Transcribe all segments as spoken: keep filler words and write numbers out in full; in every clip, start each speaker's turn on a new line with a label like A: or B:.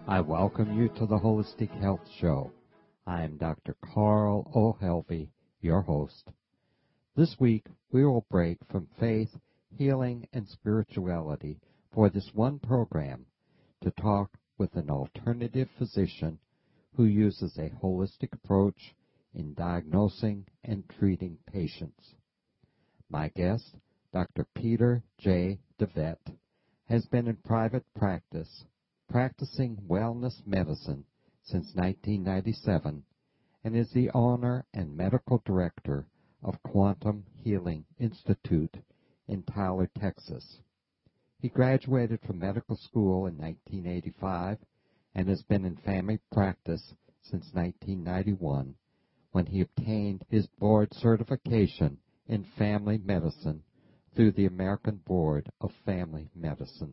A: I welcome you to the Holistic Health Show. I am Doctor Carl O'Helvey, your host. This week, we will break from faith, healing, and spirituality for this one program to talk with an alternative physician who uses a holistic approach in diagnosing and treating patients. My guest, Doctor Peter J. DeVette, has been in private practice, practicing wellness medicine since nineteen ninety-seven, and is the owner and medical director of Quantum Healing Institute in Tyler, Texas. He graduated from medical school in nineteen eighty-five and has been in family practice since nineteen ninety-one, when he obtained his board certification in family medicine through the American Board of Family Medicine.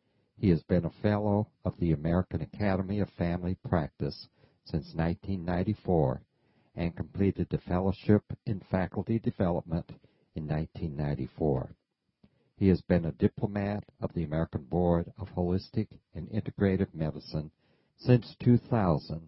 A: He has been a fellow of the American Academy of Family Practice since nineteen ninety-four and completed the fellowship in faculty development in nineteen ninety-four. He has been a diplomat of the American Board of Holistic and Integrative Medicine since two thousand.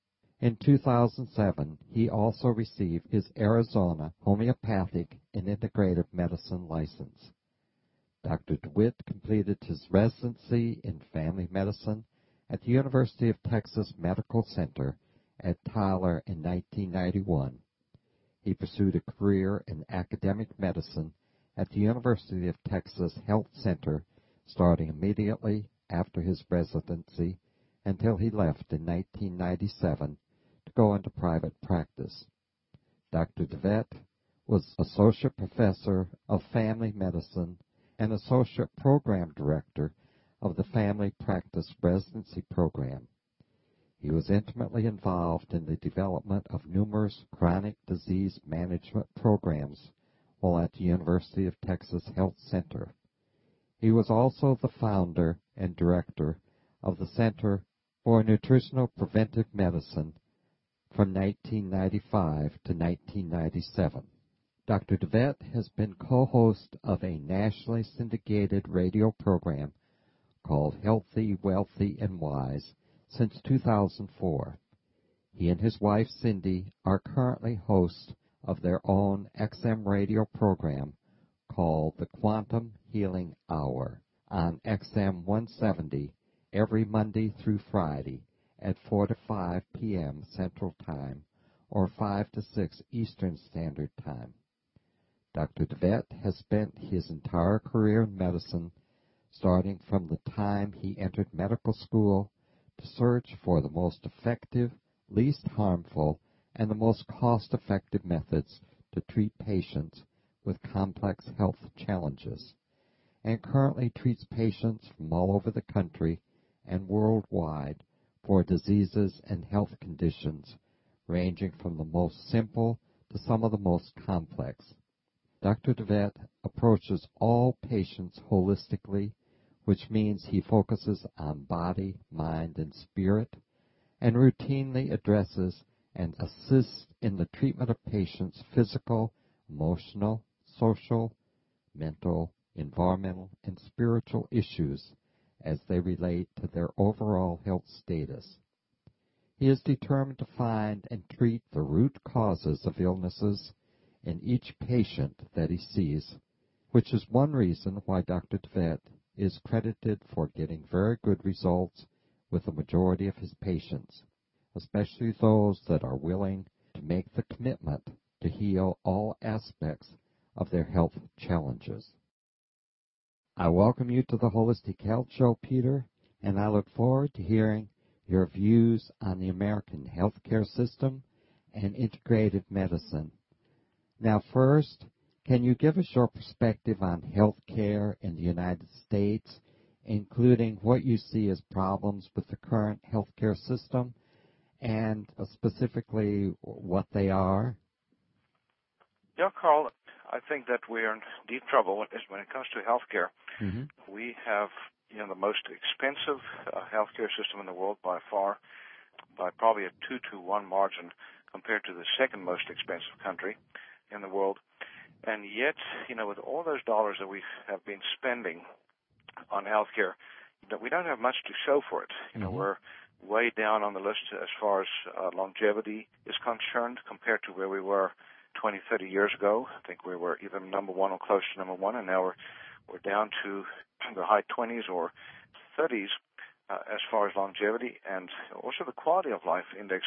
A: In two thousand seven, he also received his Arizona Homeopathic and Integrative Medicine license. Doctor DeWitt completed his residency in family medicine at the University of Texas Medical Center at Tyler in nineteen ninety-one. He pursued a career in academic medicine at the University of Texas Health Center starting immediately after his residency until he left in nineteen ninety-seven to go into private practice. Doctor DeVette was Associate Professor of Family Medicine and Associate Program Director of the Family Practice Residency Program. He was intimately involved in the development of numerous chronic disease management programs while at the University of Texas Health Center. He was also the founder and director of the Center for Nutritional Preventive Medicine from nineteen ninety-five to nineteen ninety-seven. Doctor DeVette has been co-host of a nationally syndicated radio program called Healthy, Wealthy, and Wise since two thousand four. He and his wife, Cindy, are currently hosts of their own X M radio program called the Quantum Healing Hour on X M one seventy every Monday through Friday at four to five p.m. Central Time or five to six Eastern Standard Time. Doctor DeVette has spent his entire career in medicine, starting from the time he entered medical school to search for the most effective, least harmful, and the most cost-effective methods to treat patients with complex health challenges, and currently treats patients from all over the country and worldwide for diseases and health conditions ranging from the most simple to some of the most complex. Doctor DeVette approaches all patients holistically, which means he focuses on body, mind, and spirit, and routinely addresses and assists in the treatment of patients' physical, emotional, social, mental, environmental, and spiritual issues as they relate to their overall health status. He is determined to find and treat the root causes of illnesses in each patient that he sees, which is one reason why Doctor DeVette is credited for getting very good results with the majority of his patients, especially those that are willing to make the commitment to heal all aspects of their health challenges. I welcome you to the Holistic Health Show, Peter, and I look forward to hearing your views on the American healthcare system and integrative medicine. Now, first, can you give us your perspective on healthcare in the United States, including what you see as problems with the current healthcare system and uh, specifically what they are?
B: Yeah, Carl, I think that we are in deep trouble when it comes to healthcare.
A: Mm-hmm.
B: We have, you know, the most expensive uh, healthcare system in the world by far, by probably a two to one margin compared to the second most expensive country in the world. And yet, you know, with all those dollars that we have been spending on healthcare, that we don't have much to show for it. You know,
A: mm-hmm.
B: we're way down on the list as far as uh, longevity is concerned compared to where we were twenty, thirty years ago. I think we were either number one or close to number one, and now we're we're down to the high twenties or thirties uh, as far as longevity, and also the quality of life index.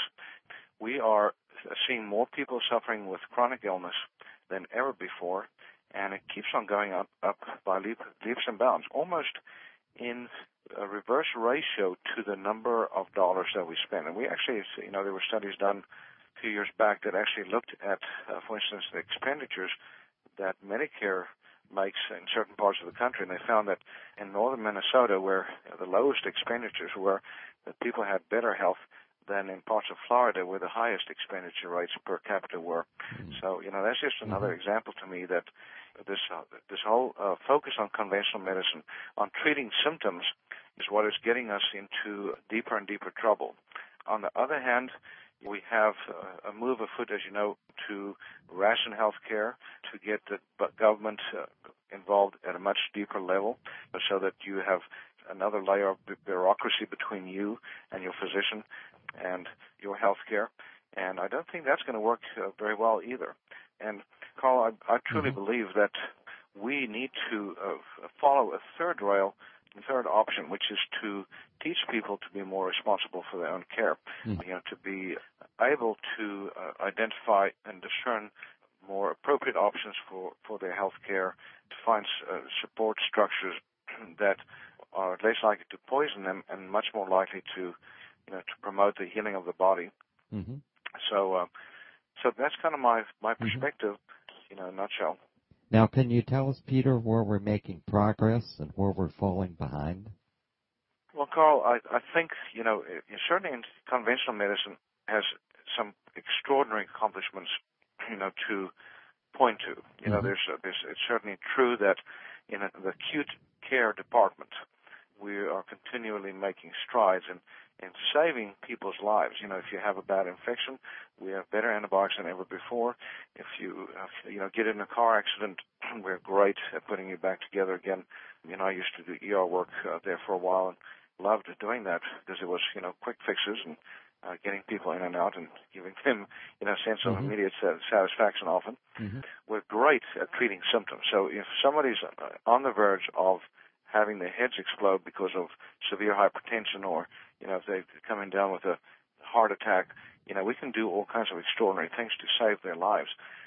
B: We are seeing more people suffering with chronic illness than ever before, and it keeps on going up, up by leap, leaps and bounds, almost in a reverse ratio to the number of dollars that we spend. And we actually, you know, there were studies done a few years back that actually looked at, uh, for instance, the expenditures that Medicare makes in certain parts of the country, and they found that in northern Minnesota, where the lowest expenditures were, that people had better health than in parts of Florida where the highest expenditure rates per capita were. Mm-hmm. So, you know, that's just another mm-hmm. example to me that this uh, this whole uh, focus on conventional medicine, on treating symptoms, is what is getting us into deeper and deeper trouble. On the other hand, we have uh, a move afoot, as you know, to ration health care, to get the government uh, involved at a much deeper level so that you have another layer of bureaucracy between you and your physician and your health care. And I don't think that's going to work uh, very well either. And, Carl, I, I truly mm-hmm. believe that we need to uh, follow a third rail, a third option, which is to teach people to be more responsible for their own care, mm-hmm. you know, to be able to uh, identify and discern more appropriate options for, for their health care, to find uh, support structures that are less likely to poison them and much more likely to, you know, to promote the healing of the body. Mm-hmm. So, uh, so that's kind of my my perspective, mm-hmm. you know, in a nutshell.
A: Now, can you tell us, Peter, where we're making progress and where we're falling behind?
B: Well, Carl, I, I think, you know, certainly in conventional medicine has some extraordinary accomplishments, you know, to point to. You mm-hmm. know, there's, uh, there's it's certainly true that in a, the acute care department, we are continually making strides in, in saving people's lives. You know, if you have a bad infection, we have better antibiotics than ever before. If you, uh, you know, get in a car accident, we're great at putting you back together again. You know, I used to do E R work uh, there for a while and loved doing that because it was, you know, quick fixes and uh, getting people in and out and giving them, you know, a sense of mm-hmm. immediate satisfaction often. Mm-hmm. We're great at treating symptoms. So if somebody's on the verge of having their heads explode because of severe hypertension, or, you know, if they're coming down with a heart attack, you know, we can do all kinds of extraordinary things to save their lives.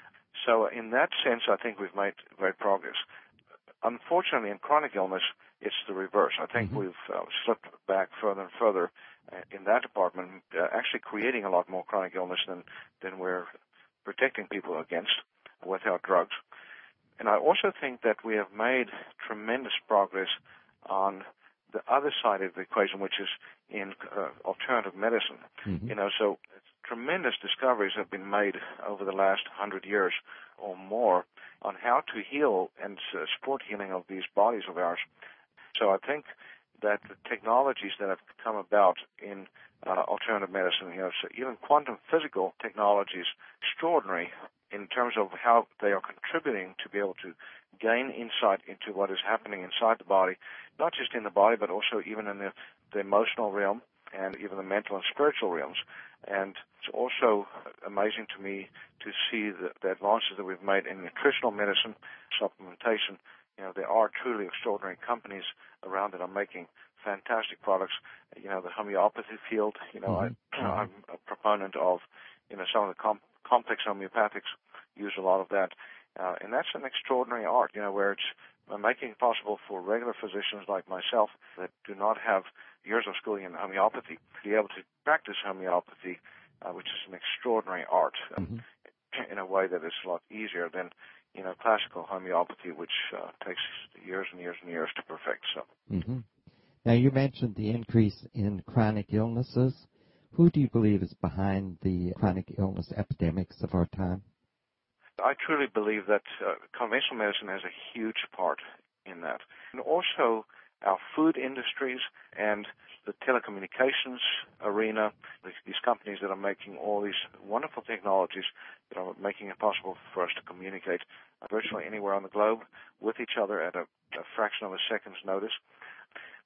B: So in that sense, I think we've made great progress. Unfortunately, in chronic illness, it's the reverse. I think mm-hmm. we've uh, slipped back further and further uh, in that department, uh, actually creating a lot more chronic illness than, than we're protecting people against with our drugs. And I also think that we have made tremendous progress on the other side of the equation, which is in uh, alternative medicine. Mm-hmm. You know, so tremendous discoveries have been made over the last hundred years or more on how to heal and uh, support healing of these bodies of ours. So I think that the technologies that have come about in uh, alternative medicine, you know, so even quantum physical technologies, extraordinary in terms of how they are contributing to be able to gain insight into what is happening inside the body, not just in the body, but also even in the, the emotional realm and even the mental and spiritual realms. And it's also amazing to me to see the, the advances that we've made in nutritional medicine, supplementation. You know, there are truly extraordinary companies around that are making fantastic products. You know, the homeopathy field, you know, mm-hmm. I, I'm a proponent of, you know, some of the com- complex homeopathics use a lot of that. Uh, and that's an extraordinary art, you know, where it's uh, making it possible for regular physicians like myself that do not have years of schooling in homeopathy to be able to practice homeopathy, uh, which is an extraordinary art mm-hmm. uh, in a way that is a lot easier than, you know, classical homeopathy, which uh, takes years and years and years to perfect. So.
A: Mm-hmm. Now, you mentioned the increase in chronic illnesses. Who do you believe is behind the chronic illness epidemics of our time?
B: I truly believe that uh, conventional medicine has a huge part in that. And also our food industries and the telecommunications arena, these companies that are making all these wonderful technologies that are making it possible for us to communicate virtually anywhere on the globe with each other at a, a fraction of a second's notice.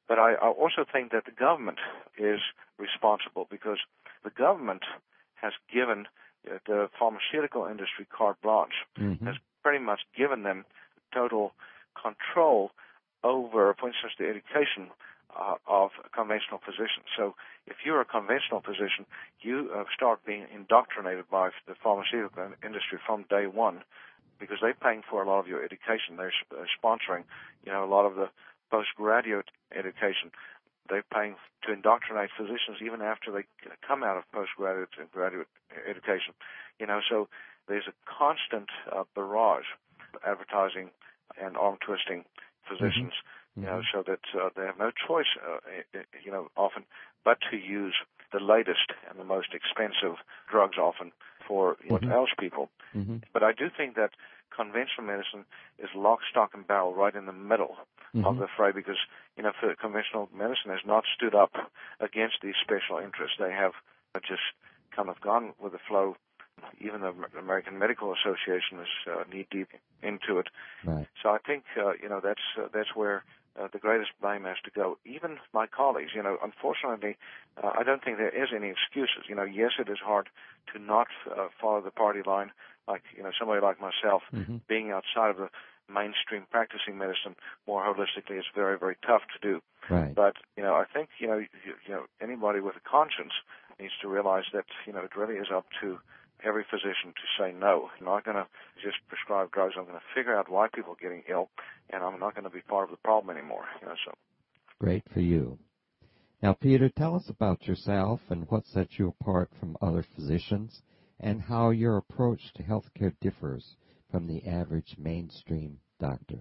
B: But I, I also think that the government is responsible because the government has given the pharmaceutical industry carte blanche, mm-hmm. has pretty much given them total control over, for instance, the education uh, of conventional physicians. So if you're a conventional physician, you uh, start being indoctrinated by the pharmaceutical industry from day one because they're paying for a lot of your education. They're sponsoring, you know, a lot of the postgraduate education. They're paying to indoctrinate physicians even after they come out of postgraduate and graduate education. You know, so there's a constant uh, barrage of advertising and arm-twisting physicians, mm-hmm. you know, so that uh, they have no choice, uh, you know, often, but to use the latest and the most expensive drugs often for what mm-hmm. ails people. Mm-hmm. But I do think that conventional medicine is lock, stock, and barrel right in the middle mm-hmm. of the fray because, you know, for conventional medicine has not stood up against these special interests. They have just kind of gone with the flow. Even the American Medical Association is uh, knee-deep into it. Right. So I think, uh, you know, that's uh, that's where uh, the greatest blame has to go. Even my colleagues, you know, unfortunately, uh, I don't think there is any excuses. You know, yes, it is hard to not uh, follow the party line, like, you know, somebody like myself, mm-hmm. being outside of the mainstream practicing medicine more holistically is very, very tough to do. Right. But, you know, I think, you know, you, you know, anybody with a conscience needs to realize that, you know, it really is up to every physician to say no. I'm not going to just prescribe drugs. I'm going to figure out why people are getting ill, and I'm not going to be part of the problem anymore. You know, so.
A: Great for you. Now, Peter, tell us about yourself and what sets you apart from other physicians and how your approach to healthcare differs from the average mainstream doctor.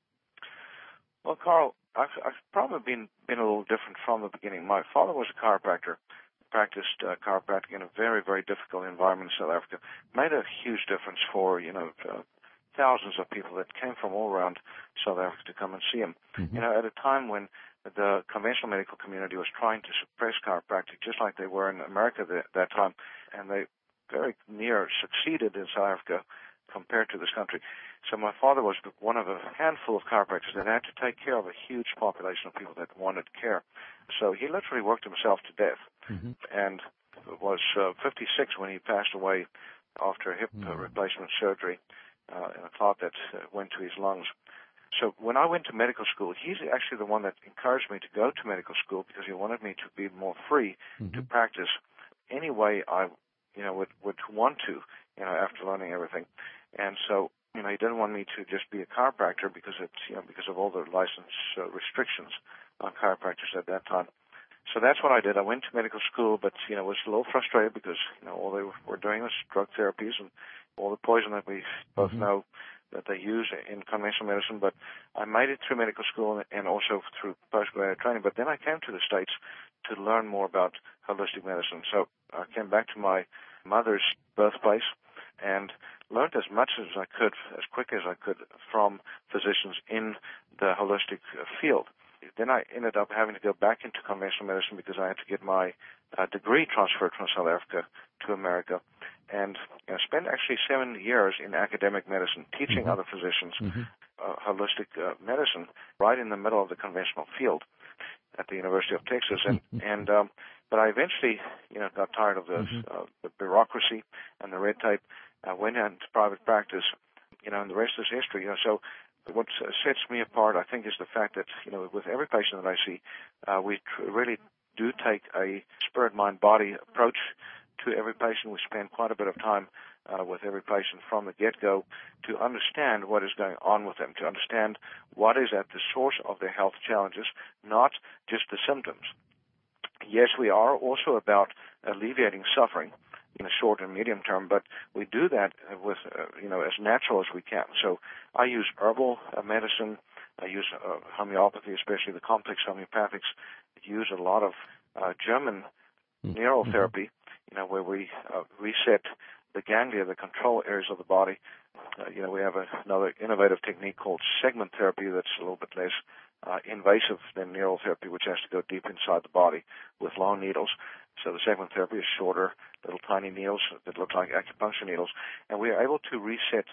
B: Well, Carl, I've, I've probably been, been a little different from the beginning. My father was a chiropractor. Practiced uh, chiropractic in a very, very difficult environment in South Africa. Made a huge difference for, you know, uh, thousands of people that came from all around South Africa to come and see him. Mm-hmm. You know, at a time when the conventional medical community was trying to suppress chiropractic, just like they were in America at that time, and they very near succeeded in South Africa compared to this country. So my father was one of a handful of chiropractors that had to take care of a huge population of people that wanted care. So he literally worked himself to death, mm-hmm. and was uh, fifty-six when he passed away after a hip mm-hmm. uh, replacement surgery uh, and a clot that uh, went to his lungs. So when I went to medical school, he's actually the one that encouraged me to go to medical school because he wanted me to be more free mm-hmm. to practice any way I, you know, would, would want to, you know, after learning everything. And so, you know, he didn't want me to just be a chiropractor because it's, you know, because of all the license uh, restrictions on chiropractors at that time. So that's what I did. I went to medical school, but, you know, was a little frustrated because, you know, all they were doing was drug therapies and all the poison that we both mm-hmm. know that they use in conventional medicine. But I made it through medical school and also through postgraduate training. But then I came to the States to learn more about holistic medicine. So I came back to my mother's birthplace and learned as much as I could, as quick as I could, from physicians in the holistic field. Then I ended up having to go back into conventional medicine because I had to get my uh, degree transferred from South Africa to America, and you know, spent actually seven years in academic medicine, teaching mm-hmm. other physicians mm-hmm. uh, holistic uh, medicine right in the middle of the conventional field at the University of Texas. And, and um, but I eventually, you know, got tired of this, mm-hmm. uh, the bureaucracy and the red tape. I went into private practice, you know, and the rest is history. You know, so what sets me apart, I think, is the fact that, you know, with every patient that I see, uh, we tr- really do take a spirit, mind, body approach to every patient. We spend quite a bit of time uh, with every patient from the get-go to understand what is going on with them, to understand what is at the source of their health challenges, not just the symptoms. Yes, we are also about alleviating suffering in the short and medium term, but we do that with, uh, you know, as natural as we can. So I use herbal uh, medicine. I use uh, homeopathy, especially the complex homeopathics. I use a lot of uh, German mm-hmm. neural therapy, you know, where we uh, reset the ganglia, the control areas of the body. Uh, you know, we have a, another innovative technique called segment therapy that's a little bit less uh, invasive than neural therapy, which has to go deep inside the body with long needles. So the segment therapy is shorter, little tiny needles that look like acupuncture needles, and we are able to reset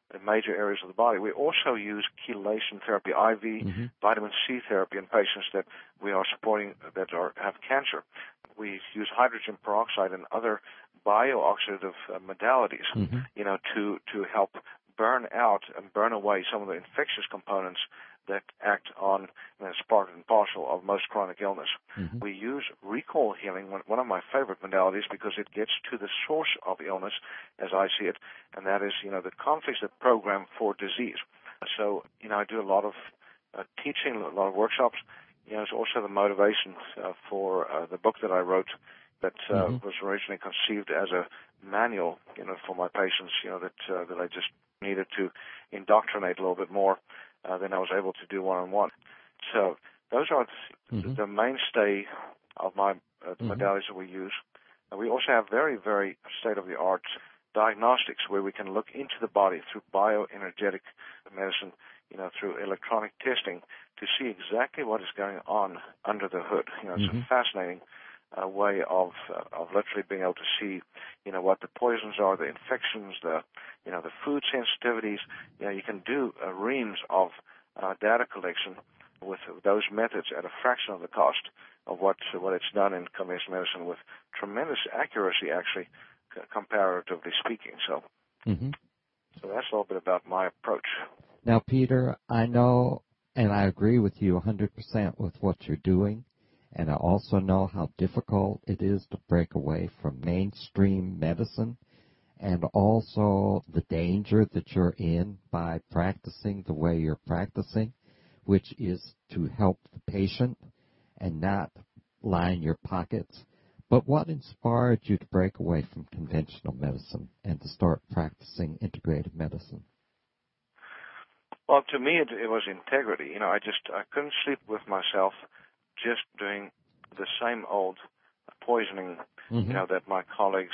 B: in major areas of the body. We also use chelation therapy, I V, mm-hmm. vitamin C therapy in patients that we are supporting that are, have cancer. We use hydrogen peroxide and other biooxidative uh, modalities, mm-hmm. you know, to, to help burn out and burn away some of the infectious components that act on, you know, as part and parcel of most chronic illness. Mm-hmm. We use recall healing, one of my favorite modalities, because it gets to the source of illness, as I see it, and that is, you know, the conflicts that program for disease. So, you know, I do a lot of uh, teaching, a lot of workshops. You know, it's also the motivation uh, for uh, the book that I wrote that uh, mm-hmm. was originally conceived as a manual, you know, for my patients, you know, that uh, that I just needed to indoctrinate a little bit more uh, than I was able to do one-on-one. So those are mm-hmm. the mainstay of my uh, the mm-hmm. modalities that we use. Uh, we also have very, very state-of-the-art diagnostics where we can look into the body through bioenergetic medicine, you know, through electronic testing to see exactly what is going on under the hood. You know, it's mm-hmm. a fascinating uh, way of uh, of literally being able to see, you know, what the poisons are, the infections, the, you know, the food sensitivities. You know, you can do uh, reams of uh, data collection with those methods at a fraction of the cost of what uh, what it's done in conventional medicine with tremendous accuracy, actually, c- comparatively speaking. So, mm-hmm. so that's a little bit about my approach.
A: Now, Peter, I know, and I agree with you one hundred percent with what you're doing, and I also know how difficult it is to break away from mainstream medicine, and also the danger that you're in by practicing the way you're practicing, which is to help the patient and not line your pockets. But what inspired you to break away from conventional medicine and to start practicing integrative medicine?
B: Well, to me, it, it was integrity. You know, I just I couldn't sleep with myself just doing the same old poisoning, mm-hmm. you know, that my colleagues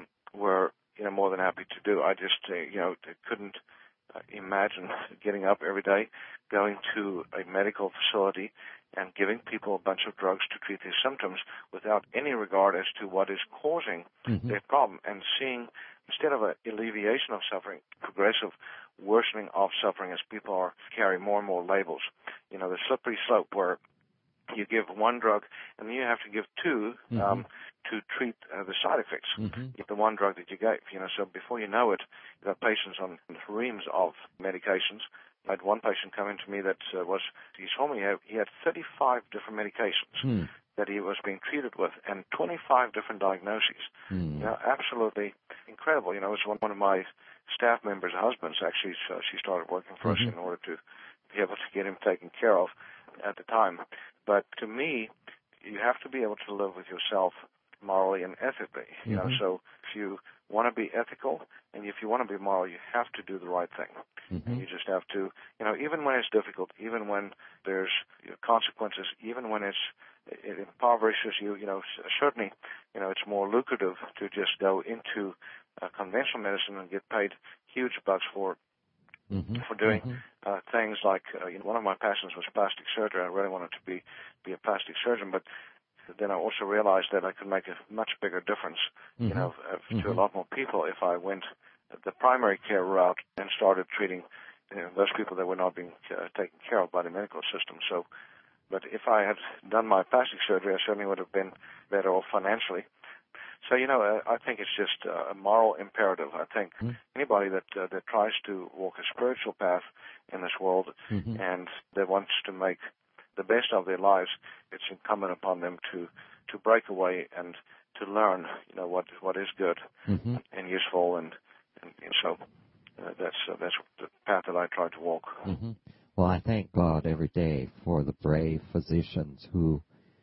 B: were, you know, more than happy to do. I just, uh, you know, couldn't uh, imagine getting up every day, going to a medical facility and giving people a bunch of drugs to treat their symptoms without any regard as to what is causing mm-hmm. their problem, and seeing, instead of an alleviation of suffering, progressive worsening of suffering as people are carry more and more labels. You know, the slippery slope where you give one drug and then you have to give two mm-hmm. um, to treat uh, the side effects mm-hmm. of the one drug that you gave. You know, so before you know it, you have patients on reams of medications. I had one patient come in to me that uh, was, he told me he had, he had thirty-five different medications mm. that he was being treated with and twenty-five different diagnoses. Mm. You know, absolutely incredible. You know, it was one, one of my staff members' husbands, actually, so she started working for mm-hmm. us in order to be able to get him taken care of at the time. But to me, you have to be able to live with yourself morally and ethically. You mm-hmm. know, so if you want to be ethical and if you want to be moral, you have to do the right thing. Mm-hmm. And you just have to, you know, even when it's difficult, even when there's you know, consequences, even when it's it impoverishes you, you know, certainly, you know, it's more lucrative to just go into uh, conventional medicine and get paid huge bucks for mm-hmm. for doing mm-hmm. uh, things like, uh, you know, one of my passions was plastic surgery. I really wanted to be, be a plastic surgeon, but then I also realized that I could make a much bigger difference, mm-hmm. you know, uh, to mm-hmm. a lot more people if I went the primary care route and started treating you know, those people that were not being uh, taken care of by the medical system. So, but if I had done my plastic surgery, I certainly would have been better off financially. So, you know, uh, I think it's just uh, a moral imperative. I think mm-hmm. anybody that uh, that tries to walk a spiritual path in this world mm-hmm. and that wants to make the best of their lives, it's incumbent upon them to, to break away and to learn, you know, what what is good mm-hmm. and useful, and, and, and so uh, that's uh, that's the path that I try to walk.
A: Mm-hmm. Well, I thank God every day for the brave physicians who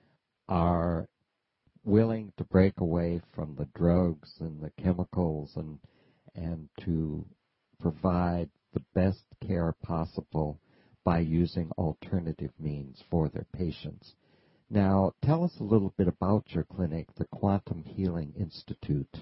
A: are willing to break away from the drugs and the chemicals and and to provide the best care possible by using alternative means for their patients. Now, tell us a little bit about your clinic, the Quantum Healing Institute.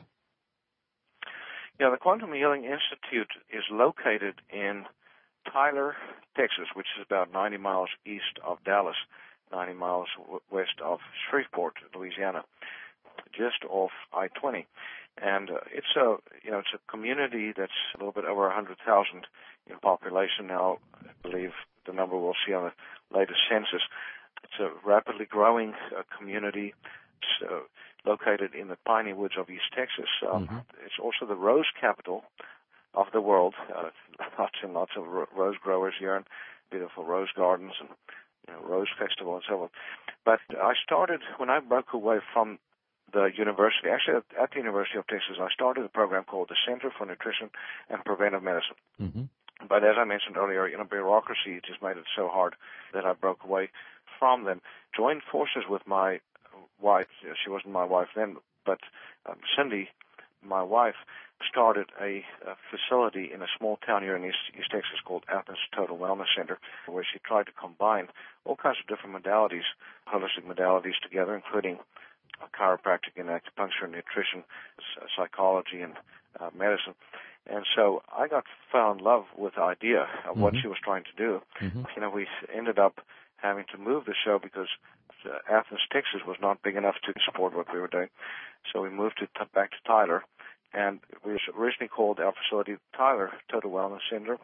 B: Yeah, the Quantum Healing Institute is located in Tyler, Texas, which is about ninety miles east of Dallas, ninety miles w- west of Shreveport, Louisiana, just off I twenty. And uh, it's a, you know, it's a community that's a little bit over one hundred thousand in population now. I believe the number we'll see on the latest census. It's a rapidly growing uh, community. It's uh, located in the piney woods of East Texas. Um, mm-hmm. It's also the rose capital of the world. Uh, lots and lots of ro- rose growers here, and beautiful rose gardens and, you know, rose festival and so on. But I started when I broke away from the university. Actually, at, at the University of Texas, I started a program called the Center for Nutrition and Preventive Medicine. Mm-hmm. But as I mentioned earlier, you know, bureaucracy just made it so hard that I broke away from them. Joined forces with my wife. She wasn't my wife then, but um, Cindy, my wife, started a, a facility in a small town here in East, East Texas called Athens Total Wellness Center, where she tried to combine all kinds of different modalities, holistic modalities together, including chiropractic and acupuncture, nutrition, psychology, and uh, medicine. And so I got fell in love with the idea of mm-hmm. what she was trying to do. Mm-hmm. You know, we ended up having to move the show because uh, Athens, Texas was not big enough to support what we were doing. So we moved to t- back to Tyler, and we originally called our facility Tyler Total Wellness Center.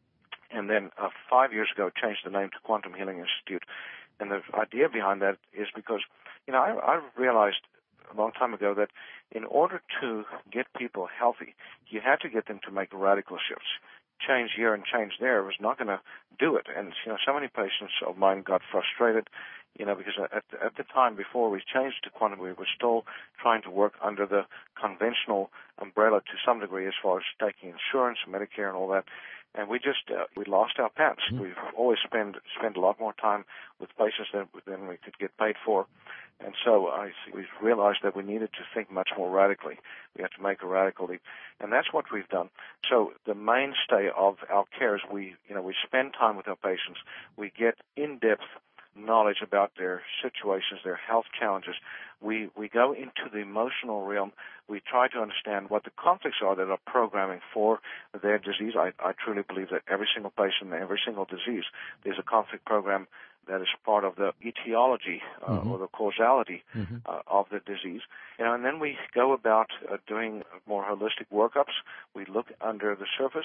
B: And then uh, five years ago, changed the name to Quantum Healing Institute. And the idea behind that is because, you know, I, I realized a long time ago that in order to get people healthy, you had to get them to make radical shifts. Change here and change there was not going to do it. And, you know, so many patients of mine got frustrated, you know, because at, at the time before we changed to quantum, we were still trying to work under the conventional umbrella to some degree as far as taking insurance, Medicare, and all that. And we just, uh, we lost our pants. Mm-hmm. We've always spent, spent a lot more time with patients than, than we could get paid for. And so I, we realized that we needed to think much more radically. We had to make a radical leap. And that's what we've done. So the mainstay of our care is we, you know, we spend time with our patients. We get in-depth knowledge about their situations, their health challenges. We we go into the emotional realm. We try to understand what the conflicts are that are programming for their disease. I, I truly believe that every single patient, every single disease, there's a conflict program that is part of the etiology uh, mm-hmm. or the causality mm-hmm. uh, of the disease. You know, and then we go about uh, doing more holistic workups. We look under the surface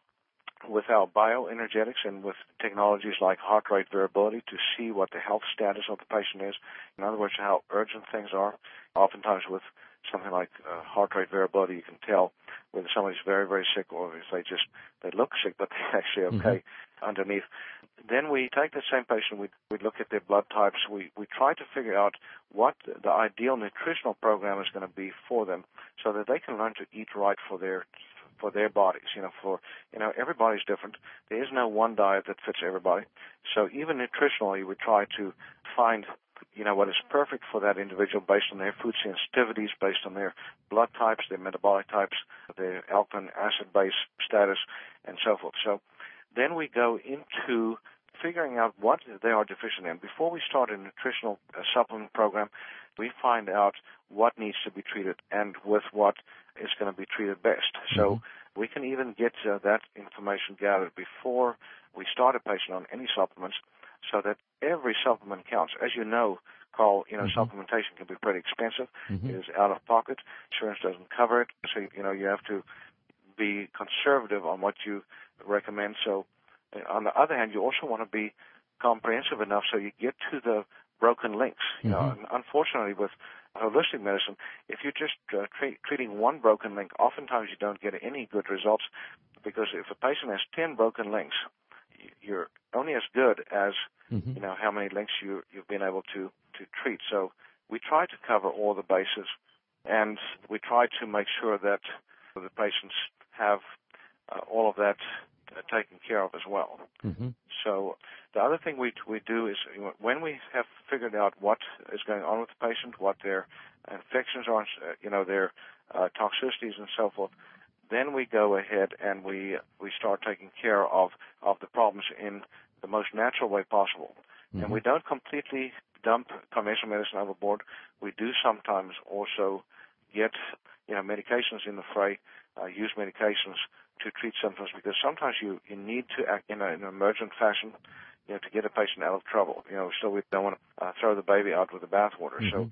B: with our bioenergetics and with technologies like heart rate variability to see what the health status of the patient is. In other words, how urgent things are. Oftentimes with something like uh, heart rate variability, you can tell whether somebody's very, very sick or if they just, they look sick, but they're actually okay mm-hmm. underneath. Then we take the same patient, we, we look at their blood types, we, we try to figure out what the ideal nutritional program is going to be for them so that they can learn to eat right for their for their bodies. You know, for, you know, everybody's different. There is no one diet that fits everybody. So even nutritionally, we try to find, you know, what is perfect for that individual based on their food sensitivities, based on their blood types, their metabolic types, their alkaline acid base status, and so forth. So then we go into figuring out what they are deficient in. Before we start a nutritional uh, supplement program, we find out what needs to be treated and with what is going to be treated best. So mm-hmm. we can even get uh, that information gathered before we start a patient on any supplements so that every supplement counts. As you know, Carl, you know, mm-hmm. supplementation can be pretty expensive. Mm-hmm. It is out of pocket. Insurance doesn't cover it. So, you know, you have to be conservative on what you recommend. So on the other hand, you also want to be comprehensive enough so you get to the broken links. You mm-hmm. know, and unfortunately, with holistic medicine, if you're just uh, tre- treating one broken link, oftentimes you don't get any good results because if a patient has ten broken links, you're only as good as mm-hmm. you know how many links you, you've been able to, to treat. So we try to cover all the bases, and we try to make sure that the patients have uh, all of that uh, taken care of as well. Mm-hmm. So the other thing we we do is when we have figured out what is going on with the patient, what their infections are, you know, their uh, toxicities and so forth, then we go ahead and we we start taking care of, of the problems in the most natural way possible. Mm-hmm. And we don't completely dump conventional medicine overboard. We do sometimes also get, you know, medications in the fray, uh, use medications to treat symptoms because sometimes you, you need to act in, a, in an emergent fashion, you know, to get a patient out of trouble. You know, so we don't want to uh, throw the baby out with the bathwater. Mm-hmm. So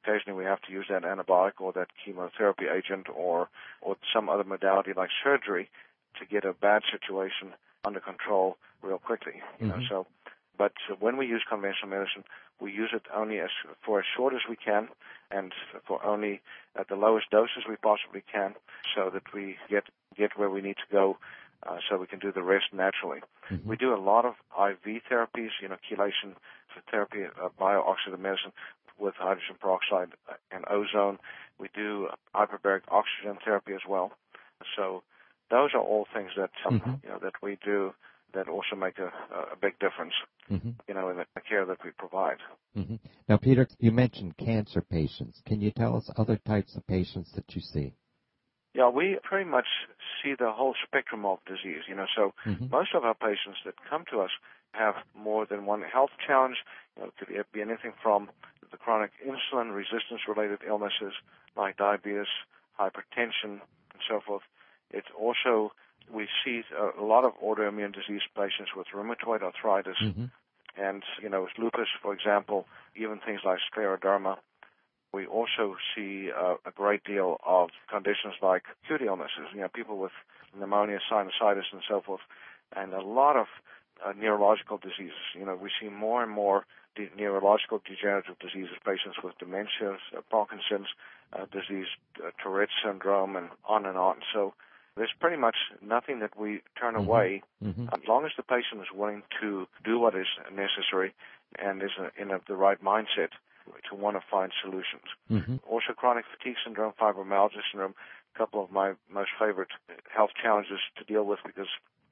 B: occasionally we have to use that antibiotic or that chemotherapy agent or, or some other modality like surgery to get a bad situation under control real quickly. You mm-hmm. know, so, but when we use conventional medicine, we use it only as for as short as we can and for only at the lowest doses we possibly can, so that we get get where we need to go, uh, so we can do the rest naturally. Mm-hmm. We do a lot of I V therapies, you know, chelation therapy, uh, bio-oxidative medicine with hydrogen peroxide and ozone. We do hyperbaric oxygen therapy as well. So those are all things that um, mm-hmm. you know that we do that also make a, a big difference, mm-hmm. you know, in the care that we provide.
A: Mm-hmm. Now, Peter, you mentioned cancer patients. Can you tell us other types of patients that you see?
B: Yeah, we pretty much see the whole spectrum of disease, you know, so mm-hmm. most of our patients that come to us have more than one health challenge. You know, it could be anything from the chronic insulin resistance-related illnesses like diabetes, hypertension, and so forth. It's also, we see a lot of autoimmune disease patients with rheumatoid arthritis mm-hmm. and, you know, lupus, for example, even things like scleroderma. We also see uh, a great deal of conditions like acute illnesses, you know, people with pneumonia, sinusitis, and so forth, and a lot of uh, neurological diseases. You know, we see more and more de- neurological degenerative diseases, patients with dementia, uh, Parkinson's uh, disease, uh, Tourette's syndrome, and on and on. So there's pretty much nothing that we turn mm-hmm. away mm-hmm. as long as the patient is willing to do what is necessary and is in a, the right mindset to want to find solutions. Mm-hmm. Also, chronic fatigue syndrome, fibromyalgia syndrome, a couple of my most favorite health challenges to deal with because,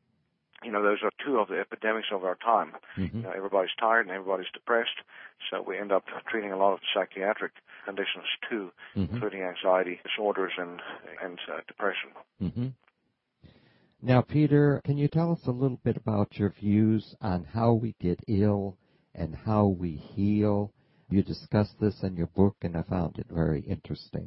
B: you know, those are two of the epidemics of our time. Mm-hmm. You know, everybody's tired and everybody's depressed, so we end up treating a lot of psychiatric conditions too, mm-hmm. including anxiety disorders and, and uh, depression.
A: Mm-hmm. Now, Peter, can you tell us a little bit about your views on how we get ill and how we heal? You discussed this in your book, and I found it very interesting.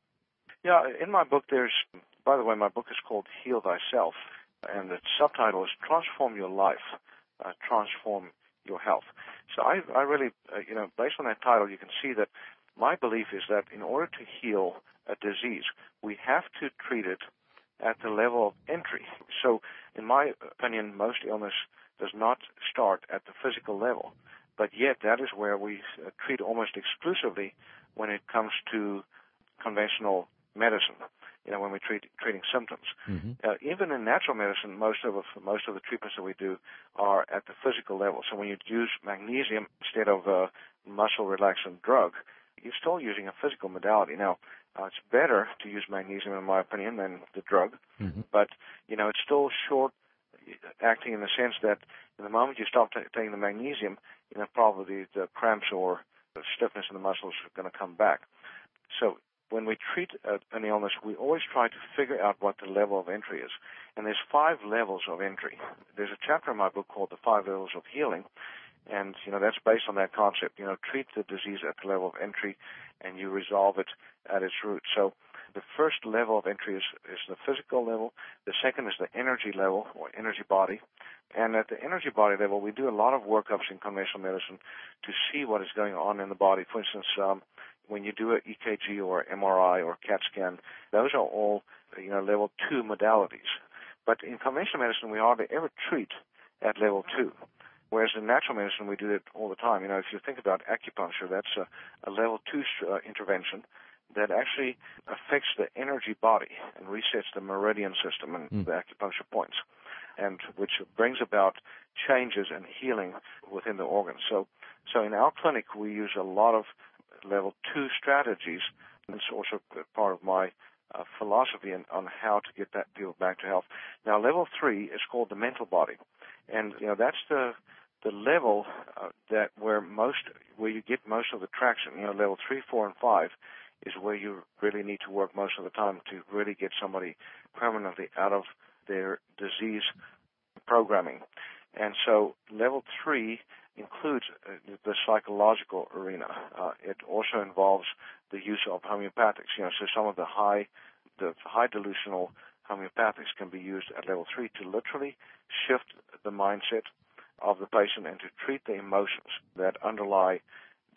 B: Yeah, in my book there's, by the way, my book is called Heal Thyself, and the subtitle is Transform Your Life, uh, Transform Your Health. So I, I really, uh, you know, based on that title, you can see that my belief is that in order to heal a disease, we have to treat it at the level of entry. So in my opinion, most illness does not start at the physical level. But yet that is where we uh, treat almost exclusively when it comes to conventional medicine, you know, when we treat treating symptoms. Mm-hmm. Uh, even in natural medicine, most of, most of the treatments that we do are at the physical level. So when you use magnesium instead of a muscle relaxant drug, you're still using a physical modality. Now, uh, it's better to use magnesium, in my opinion, than the drug, mm-hmm. but, you know, it's still short acting in the sense that the moment you stop t- taking the magnesium, you know, probably the cramps or the stiffness in the muscles are going to come back. So when we treat uh, an illness, we always try to figure out what the level of entry is. And there's five levels of entry. There's a chapter in my book called The Five Levels of Healing, and, you know, that's based on that concept. You know, treat the disease at the level of entry, and you resolve it at its root. So the first level of entry is, is the physical level. The second is the energy level, or energy body. And at the energy body level, we do a lot of workups in conventional medicine to see what is going on in the body. For instance, um, when you do an E K G or M R I or CAT scan, those are all, you know, level two modalities. But in conventional medicine, we hardly ever treat at level two. Whereas in natural medicine, we do it all the time. You know, if you think about acupuncture, that's a, a level two uh, intervention that actually affects the energy body and resets the meridian system and mm. the acupuncture points, and which brings about changes and healing within the organs. So, so in our clinic, we use a lot of level two strategies. And it's also part of my uh, philosophy in, on how to get that people back to health. Now, level three is called the mental body, and you know that's the the level uh, that where most where you get most of the traction. You know, level three, four, and five is where you really need to work most of the time to really get somebody permanently out of their disease programming. And so level three includes uh, the psychological arena. Uh, it also involves the use of homeopathics. You know, so some of the high, the high dilutional homeopathics can be used at level three to literally shift the mindset of the patient and to treat the emotions that underlie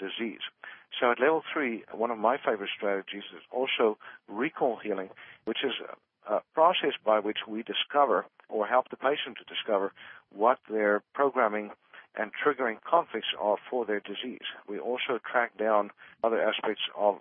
B: disease. So at level three, one of my favorite strategies is also recall healing, which is a process by which we discover or help the patient to discover what their programming and triggering conflicts are for their disease. We also track down other aspects of,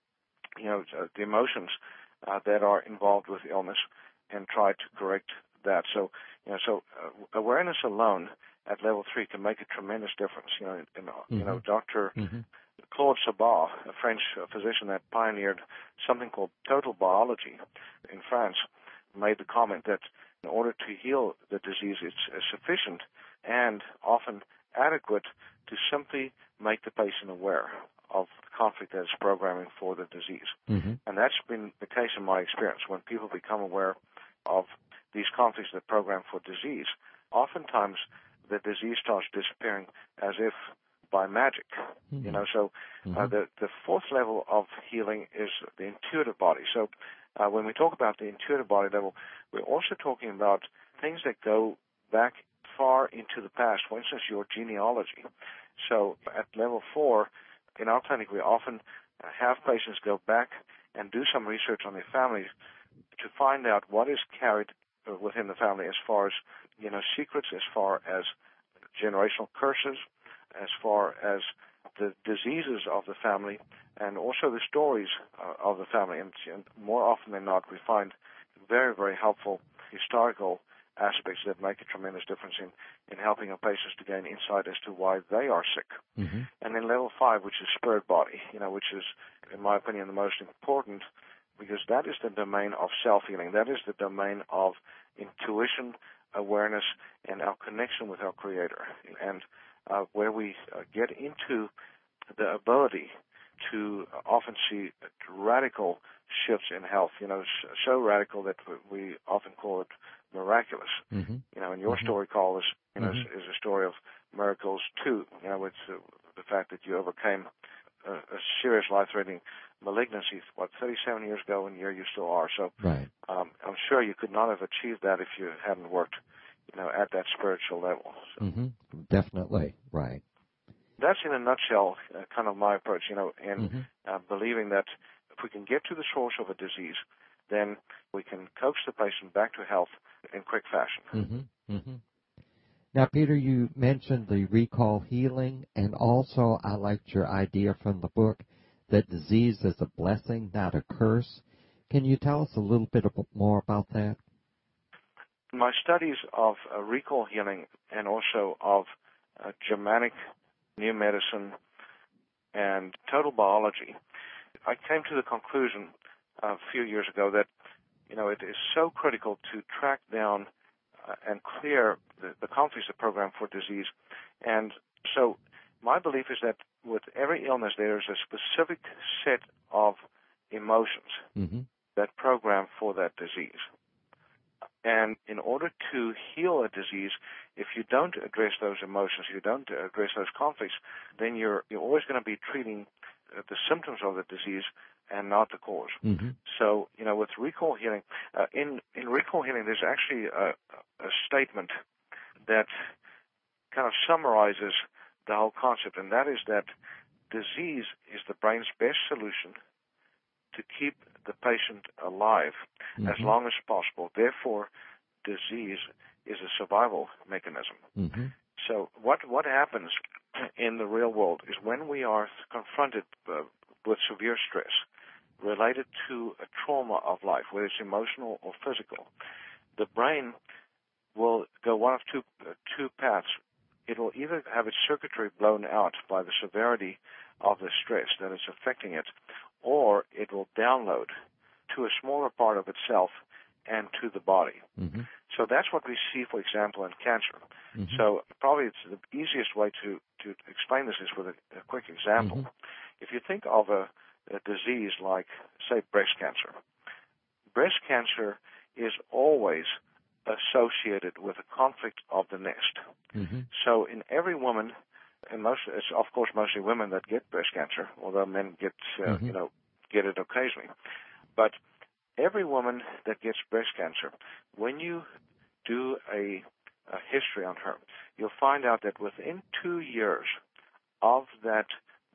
B: you know, the emotions uh, that are involved with illness and try to correct that. So, you know, so uh, awareness alone at level three can make a tremendous difference. You know, in, mm-hmm. you know, Doctor Mm-hmm. Claude Sabat, a French physician that pioneered something called total biology in France, made the comment that in order to heal the disease, it's sufficient and often adequate to simply make the patient aware of the conflict that is programming for the disease. Mm-hmm. And that's been the case in my experience. When people become aware of these conflicts that program for disease, oftentimes the disease starts disappearing as if by magic. Mm-hmm. You know, so mm-hmm. uh, the, the fourth level of healing is the intuitive body. So uh, when we talk about the intuitive body level, we're also talking about things that go back far into the past. For instance, your genealogy. So at level four, in our clinic, we often have patients go back and do some research on their families to find out what is carried within the family as far as, you know, secrets, as far as generational curses, as far as the diseases of the family, and also the stories uh, of the family. And, and more often than not, we find very, very helpful historical aspects that make a tremendous difference in, in helping our patients to gain insight as to why they are sick. Mm-hmm. And then level five, which is spirit body, you know, which is, in my opinion, the most important, because that is the domain of self-healing. That is the domain of intuition, awareness, and our connection with our Creator. And uh, where we uh, get into the ability to often see radical shifts in health, you know, so radical that we often call it miraculous. Mm-hmm. You know, and your mm-hmm. story, Carl, is, you know, mm-hmm. is, is a story of miracles too. You know, it's uh, the fact that you overcame a, a serious life-threatening malignancy, what, thirty-seven years ago, and here you still are. So right. um, I'm sure you could not have achieved that if you hadn't worked, you know, at that spiritual level. So.
A: Mm-hmm. Definitely, right.
B: That's in a nutshell uh, kind of my approach, you know, in mm-hmm. uh, believing that if we can get to the source of a disease, then we can coax the patient back to health in quick fashion.
A: Mm-hmm. Mm-hmm. Now, Peter, you mentioned the recall healing, and also I liked your idea from the book that disease is a blessing, not a curse. Can you tell us a little bit more about that?
B: My studies of uh, recall healing and also of uh, Germanic new medicine and total biology, I came to the conclusion a few years ago that, you know, it is so critical to track down uh, and clear the, the conflicts that program for disease. And so my belief is that with every illness, there is a specific set of emotions mm-hmm. that program for that disease. And in order to heal a disease, if you don't address those emotions, you don't address those conflicts, then you're you're always going to be treating uh, the symptoms of the disease and not the cause. Mm-hmm. So, you know, with recall healing, uh, in in recall healing, there's actually a, a statement that kind of summarizes the whole concept, and that is that disease is the brain's best solution to keep the patient alive mm-hmm. as long as possible. Therefore, disease is a survival mechanism. Mm-hmm. So what what happens in the real world is when we are confronted uh, with severe stress related to a trauma of life, whether it's emotional or physical, the brain will go one of two uh, two paths. It will either have its circuitry blown out by the severity of the stress that is affecting it, or it will download to a smaller part of itself and to the body. Mm-hmm. So that's what we see, for example, in cancer. Mm-hmm. So probably it's the easiest way to, to explain this is with a, a quick example. Mm-hmm. If you think of a, a disease like, say, breast cancer, breast cancer is always associated with a conflict of the nest. Mm-hmm. So in every woman, and most, it's of course mostly women that get breast cancer, although men get, uh, mm-hmm. you know, get it occasionally. But every woman that gets breast cancer, when you do a, a history on her, you'll find out that within two years of that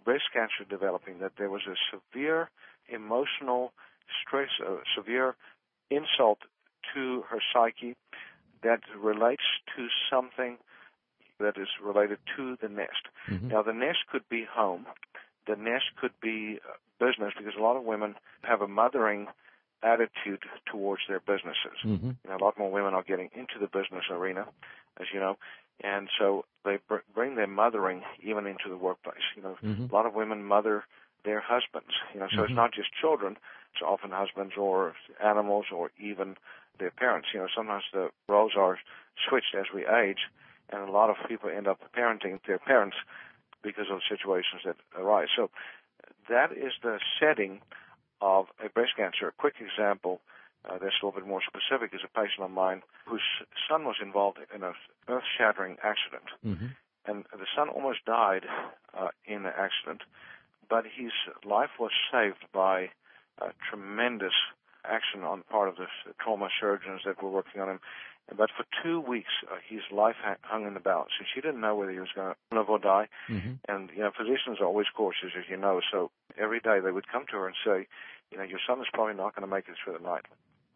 B: breast cancer developing, that there was a severe emotional stress, a severe insult to her psyche that relates to something that is related to the nest. Mm-hmm. Now, the nest could be home. The nest could be business, because a lot of women have a mothering attitude towards their businesses. Mm-hmm. You know, a lot more women are getting into the business arena, as you know, and so they br- bring their mothering even into the workplace. You know, mm-hmm. a lot of women mother their husbands. You know, so mm-hmm. it's not just children; it's often husbands or animals or even their parents. You know, sometimes the roles are switched as we age, and a lot of people end up parenting their parents because of situations that arise. So that is the setting of a breast cancer. A quick example uh, that's a little bit more specific is a patient of mine whose son was involved in an earth-shattering accident. Mm-hmm. And the son almost died uh, in the accident, but his life was saved by uh, tremendous action on the part of the trauma surgeons that were working on him. But for two weeks, uh, his life hung in the balance. And she didn't know whether he was going to live or die. Mm-hmm. And, you know, physicians are always cautious, as you know. So every day they would come to her and say, you know, your son is probably not going to make it through the night.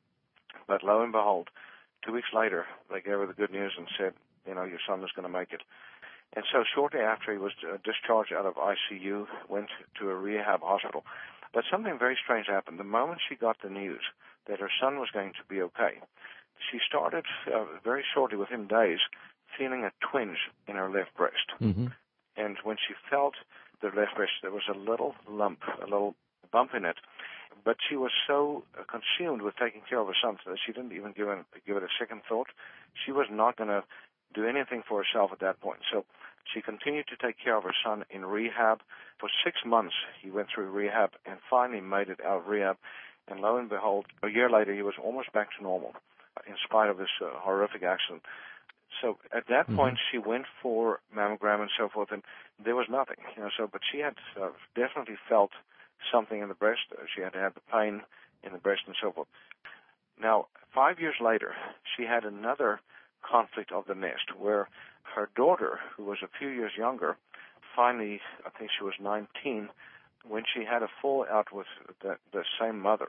B: But lo and behold, two weeks later, they gave her the good news and said, you know, your son is going to make it. And so shortly after he was uh, discharged out of I C U, went to a rehab hospital. But something very strange happened. The moment she got the news that her son was going to be okay, she started uh, very shortly, within days, feeling a twinge in her left breast. Mm-hmm. And when she felt the left breast, there was a little lump, a little bump in it. But she was so uh, consumed with taking care of her son that she didn't even give it, give it a second thought. She was not going to do anything for herself at that point. So she continued to take care of her son in rehab. For six months, he went through rehab and finally made it out of rehab. And lo and behold, a year later, he was almost back to normal, in spite of this uh, horrific accident. So at that mm-hmm. point, she went for mammogram and so forth, and there was nothing. You know, so but she had uh, definitely felt something in the breast. Uh, she had had the pain in the breast and so forth. Now, five years later, she had another conflict of the nest where her daughter, who was a few years younger, finally, I think she was nineteen, when she had a fallout with the, the same mother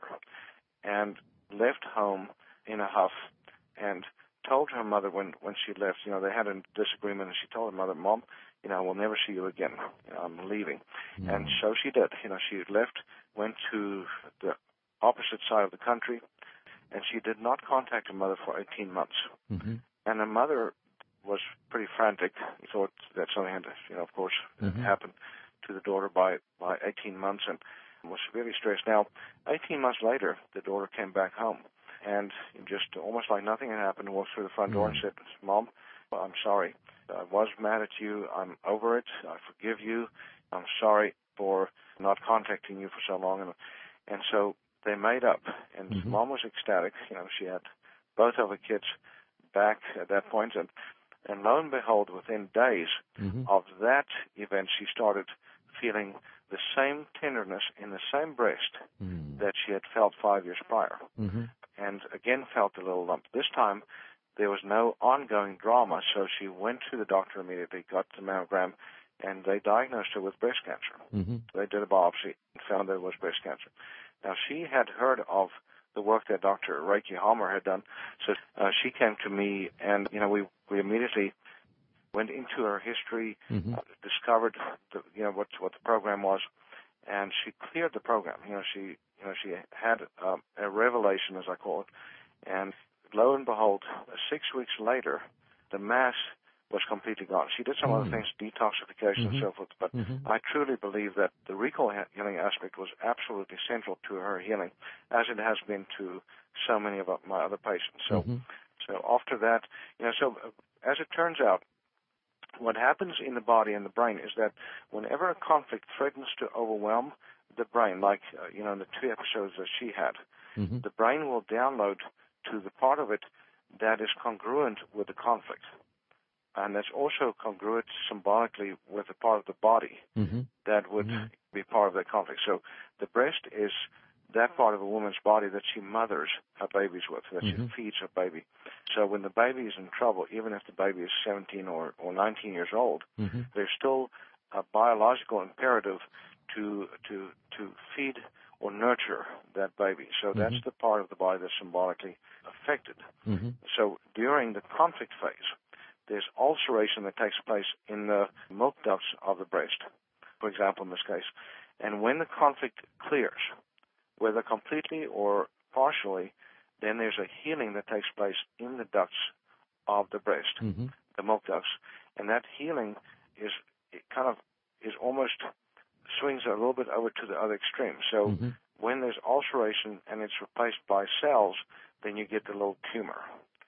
B: and left home in a huff and told her mother when, when she left, you know, they had a disagreement, and she told her mother, Mom, you know, we'll never see you again. You know, I'm leaving. Mm-hmm. And so she did. You know, she left, went to the opposite side of the country, and she did not contact her mother for eighteen months. Mm-hmm. And her mother was pretty frantic. He thought that something had, you know, of course, mm-hmm. happened to the daughter by, by eighteen months and was severely stressed. Now, eighteen months later, the daughter came back home. And just almost like nothing had happened, walked through the front door mm-hmm. and said, Mom, I'm sorry. I was mad at you. I'm over it. I forgive you. I'm sorry for not contacting you for so long. And, and so they made up. And mm-hmm. Mom was ecstatic. You know, she had both of her kids back at that point. And, and lo and behold, within days mm-hmm. of that event, she started feeling the same tenderness in the same breast mm-hmm. that she had felt five years prior. Mm-hmm. And again felt a little lump. This time, there was no ongoing drama, so she went to the doctor immediately, got the mammogram, and they diagnosed her with breast cancer. Mm-hmm. They did a biopsy and found there was breast cancer. Now, she had heard of the work that Doctor Reiki Halmer had done, so uh, she came to me, and, you know, we, we immediately went into her history, mm-hmm. uh, discovered, the, you know, what, what the program was, and she cleared the program. You know, she... You know, she had um, a revelation, as I call it, and lo and behold, six weeks later, the mass was completely gone. She did some mm-hmm. other things, detoxification mm-hmm. and so forth, but mm-hmm. I truly believe that the recall healing aspect was absolutely central to her healing, as it has been to so many of my other patients. So, mm-hmm. so after that, you know, so as it turns out, what happens in the body and the brain is that whenever a conflict threatens to overwhelm the brain, like, uh, you know, in the two episodes that she had, mm-hmm. the brain will download to the part of it that is congruent with the conflict. And that's also congruent symbolically with the part of the body mm-hmm. that would mm-hmm. be part of that conflict. So the breast is that part of a woman's body that she mothers her babies with, that mm-hmm. she feeds her baby. So when the baby is in trouble, even if the baby is seventeen or, or nineteen years old, mm-hmm. there's still a biological imperative to to to feed or nurture that baby. So mm-hmm. that's the part of the body that's symbolically affected. Mm-hmm. So during the conflict phase, there's ulceration that takes place in the milk ducts of the breast, for example, in this case. And when the conflict clears, whether completely or partially, then there's a healing that takes place in the ducts of the breast, mm-hmm. the milk ducts. And that healing is it kind of is almost swings a little bit over to the other extreme. So mm-hmm. when there's ulceration and it's replaced by cells, then you get the little tumor.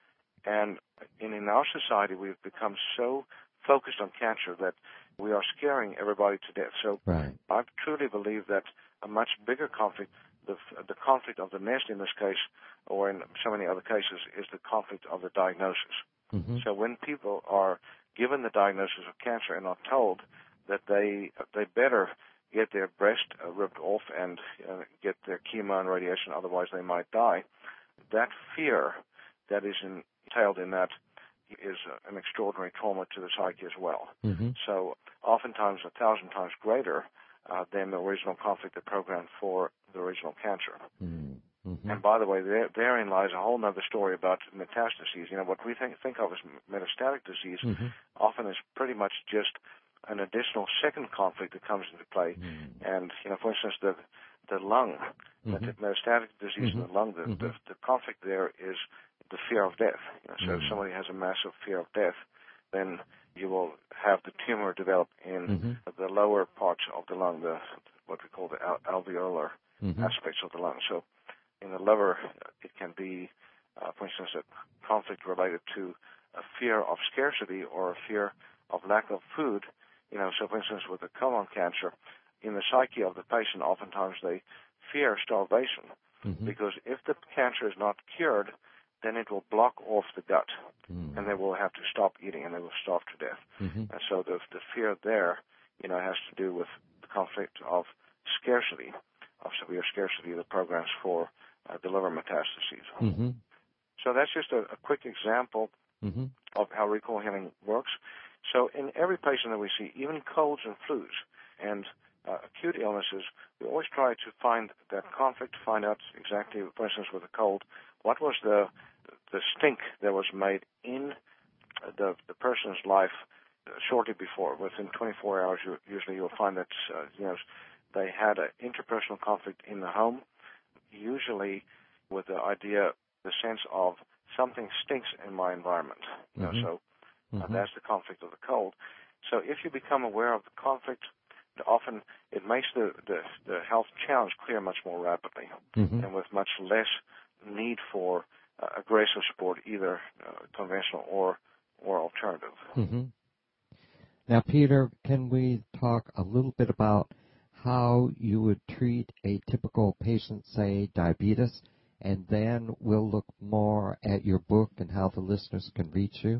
B: And in, in our society, we've become so focused on cancer that we are scaring everybody to death. So right. I truly believe that a much bigger conflict, the, the conflict of the nest in this case, or in so many other cases, is the conflict of the diagnosis. Mm-hmm. So when people are given the diagnosis of cancer and are told that they they better get their breast uh, ripped off and uh, get their chemo and radiation, otherwise they might die, that fear that is entailed in that is uh, an extraordinary trauma to the psyche as well. Mm-hmm. So oftentimes a thousand times greater uh, than the original conflict that programmed for the original cancer. Mm-hmm. And by the way, there, therein lies a whole other story about metastases. You know, what we think, think of as metastatic disease mm-hmm. often is pretty much just an additional second conflict that comes into play. Mm-hmm. And, you know, for instance, the the lung, mm-hmm. the metastatic disease mm-hmm. in the lung, the, mm-hmm. the, the conflict there is the fear of death. You know, so mm-hmm. if somebody has a massive fear of death, then you will have the tumor develop in mm-hmm. the lower parts of the lung, the what we call the al- alveolar mm-hmm. aspects of the lung. So in the liver, it can be, uh, for instance, a conflict related to a fear of scarcity or a fear of lack of food. You know, so for instance, with the colon cancer, in the psyche of the patient, oftentimes they fear starvation mm-hmm. because if the cancer is not cured, then it will block off the gut, mm-hmm. and they will have to stop eating, and they will starve to death. Mm-hmm. And so the the fear there, you know, has to do with the conflict of scarcity, of severe scarcity that programs for uh, the liver metastases. Mm-hmm. So that's just a, a quick example mm-hmm. of how recall healing works. So in every patient that we see, even colds and flus and uh, acute illnesses, we always try to find that conflict, find out exactly, for instance, with a cold, what was the the stink that was made in the the person's life shortly before. Within twenty-four hours, you, usually you'll find that uh, you know they had an interpersonal conflict in the home, usually with the idea, the sense of something stinks in my environment. You know, mm-hmm. so uh, mm-hmm. that's the conflict of the cold. So if you become aware of the conflict, often it makes the, the, the health challenge clear much more rapidly mm-hmm. and with much less need for uh, aggressive support, either uh, conventional or or alternative.
A: Mm-hmm. Now, Peter, can we talk a little bit about how you would treat a typical patient, say, diabetes, and then we'll look more at your book and how the listeners can reach you?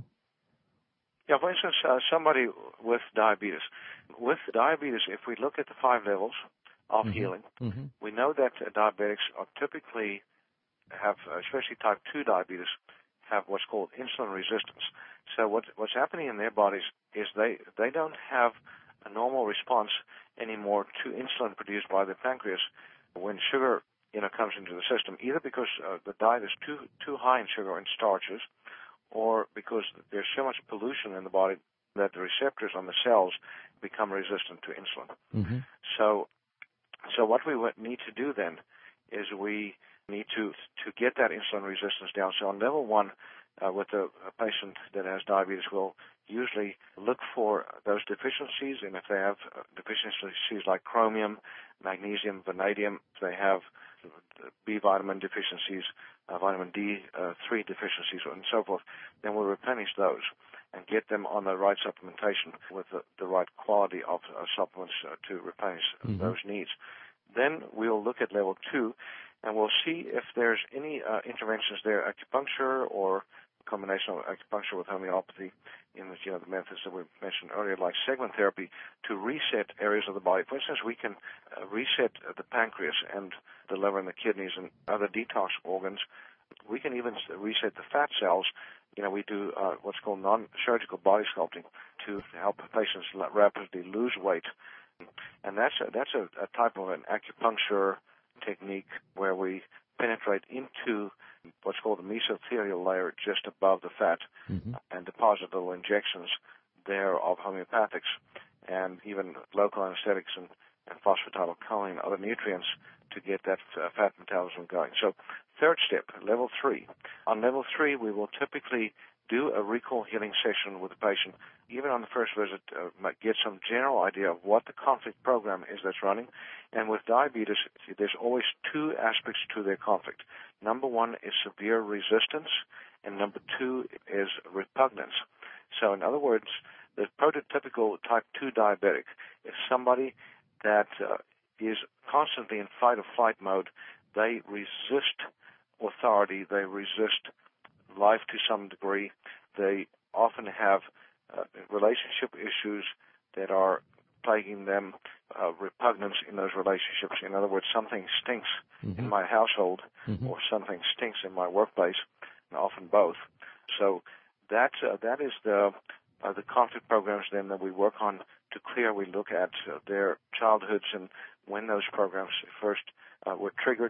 B: Yeah, for instance, uh, somebody with diabetes. With diabetes, if we look at the five levels of mm-hmm. healing, mm-hmm. we know that uh, diabetics are typically have, especially type two diabetes, have what's called insulin resistance. So what, what's happening in their bodies is they, they don't have a normal response anymore to insulin produced by the pancreas when sugar, you know, comes into the system, either because uh, the diet is too too high in sugar and starches, or because there's so much pollution in the body that the receptors on the cells become resistant to insulin. Mm-hmm. So, so what we need to do then is we need to to get that insulin resistance down. So on level one, uh, with a, a patient that has diabetes, we'll usually look for those deficiencies, and if they have uh, deficiencies like chromium, magnesium, vanadium, if they have B vitamin deficiencies, uh, vitamin D three deficiencies, and so forth, then we'll replenish those and get them on the right supplementation with the, the right quality of uh, supplements uh, to replenish mm-hmm. those needs. Then we'll look at level two, and we'll see if there's any uh, interventions there, acupuncture or a combination of acupuncture with homeopathy in the, you know, the methods that we mentioned earlier, like segment therapy, to reset areas of the body. For instance, we can uh, reset uh, the pancreas and the liver and the kidneys and other detox organs. We can even reset the fat cells you know, we do uh, what's called non-surgical body sculpting to help patients rapidly lose weight. And that's a, that's a, a type of an acupuncture technique where we penetrate into what's called the mesothelial layer just above the fat mm-hmm. and deposit little injections there of homeopathics and even local anesthetics and, and phosphatidylcholine, other nutrients to get that uh, fat metabolism going. So third step, level three. On level three, we will typically do a recall healing session with the patient, even on the first visit, uh, get some general idea of what the conflict program is that's running. And with diabetes, there's always two aspects to their conflict. Number one is severe resistance, and number two is repugnance. So in other words, the prototypical type two diabetic is somebody that uh, is constantly in fight or flight mode. They resist authority. They resist life to some degree. They often have uh, relationship issues that are plaguing them, uh, repugnance in those relationships. In other words, something stinks mm-hmm. in my household mm-hmm. or something stinks in my workplace, and often both. So that, uh, that is the uh, the conflict programs then that we work on to clear. We look at uh, their childhoods and when those programs first uh, were triggered.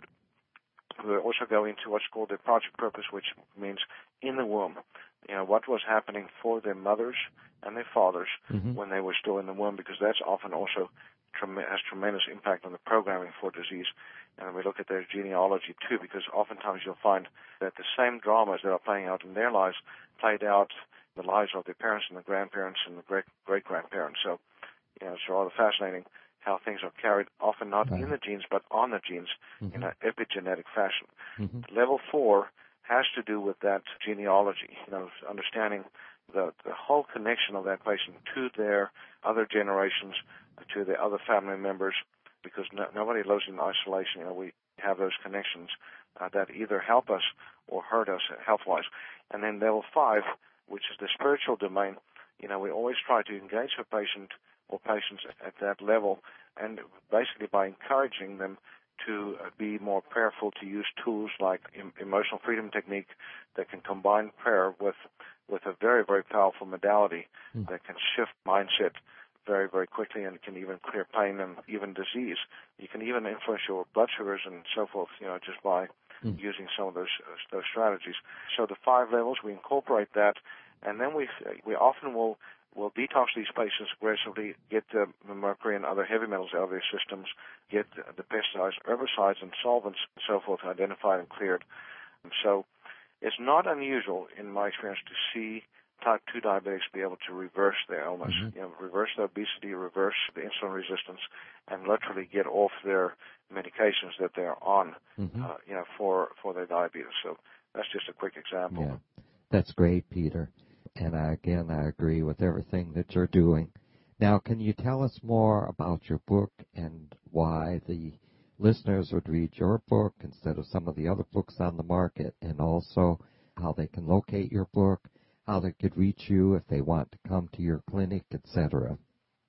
B: We also go into what's called their project purpose, which means in the womb, you know, what was happening for their mothers and their fathers mm-hmm. when they were still in the womb, because that's often also trem- has tremendous impact on the programming for disease. And we look at their genealogy, too, because oftentimes you'll find that the same dramas that are playing out in their lives played out in the lives of their parents and the grandparents and the great great-grandparents. So, you know, it's rather fascinating how things are carried, often not right. in the genes, but on the genes mm-hmm. in an epigenetic fashion. Mm-hmm. Level four has to do with that genealogy, you know, understanding the, the whole connection of that patient to their other generations, to their other family members, because no, nobody lives in isolation. You know, we have those connections uh, that either help us or hurt us health-wise. And then level five, which is the spiritual domain, you know, we always try to engage a patient or patients at that level, and basically by encouraging them to be more prayerful, to use tools like em- emotional freedom technique that can combine prayer with with a very, very powerful modality mm. that can shift mindset very, very quickly and can even clear pain and even disease. You can even influence your blood sugars and so forth, you know, just by mm. using some of those uh, those strategies. So the five levels, we incorporate that, and then we we often will will detox these patients aggressively, get the mercury and other heavy metals out of their systems, get the pesticides, herbicides, and solvents and so forth identified and cleared. And so it's not unusual, in my experience, to see type two diabetics be able to reverse their illness, mm-hmm. you know, reverse their obesity, reverse the insulin resistance, and literally get off their medications that they're on, mm-hmm. uh, you know, for, for their diabetes. So that's just a quick example.
A: Yeah, that's great, Peter. And I, again, I agree with everything that you're doing. Now, can you tell us more about your book and why the listeners would read your book instead of some of the other books on the market, and also how they can locate your book, how they could reach you if they want to come to your clinic, et cetera?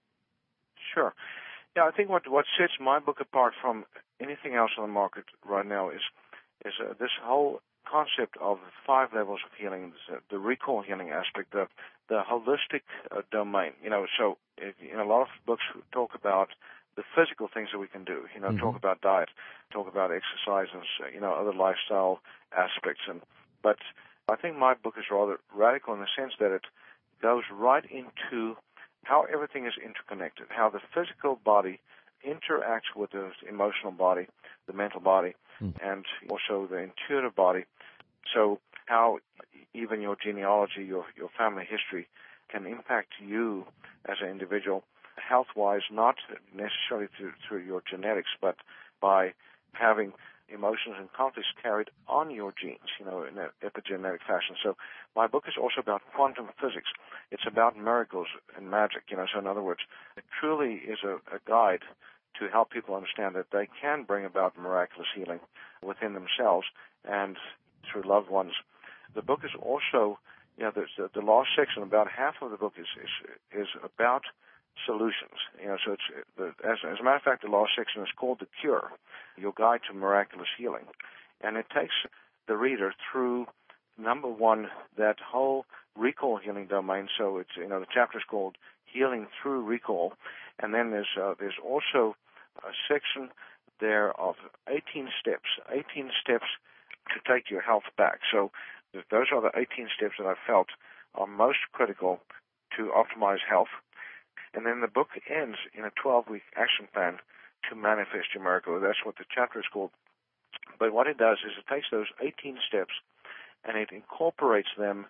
B: Sure. Yeah, I think what what sets my book apart from anything else on the market right now is is uh, this whole concept of five levels of healing, the recall healing aspect, the the holistic uh, domain. You know, so if, you know, a lot of books talk about the physical things that we can do. You know, mm-hmm. talk about diet, talk about exercise, and you know, other lifestyle aspects. And but I think my book is rather radical in the sense that it goes right into how everything is interconnected, how the physical body interacts with the emotional body, the mental body, mm. and also the intuitive body. So how even your genealogy, your, your family history can impact you as an individual health-wise, not necessarily through, through your genetics, but by having emotions and conflicts carried on your genes, you know, in an epigenetic fashion. So my book is also about quantum physics. It's about miracles and magic, you know. So in other words, it truly is a, a guide to help people understand that they can bring about miraculous healing within themselves and through loved ones. The book is also, you know, the, the last section, about half of the book is is, is about solutions. You know, so it's the, as, as a matter of fact, the last section is called The Cure, Your Guide to Miraculous Healing, and it takes the reader through number one, that whole recall healing domain. So it's, you know, the chapter is called Healing Through Recall. And then there's uh, there's also a section there of eighteen steps, eighteen steps to take your health back. So those are the eighteen steps that I felt are most critical to optimize health. And then the book ends in a twelve-week action plan to manifest your miracle. That's what the chapter is called. But what it does is it takes those eighteen steps and it incorporates them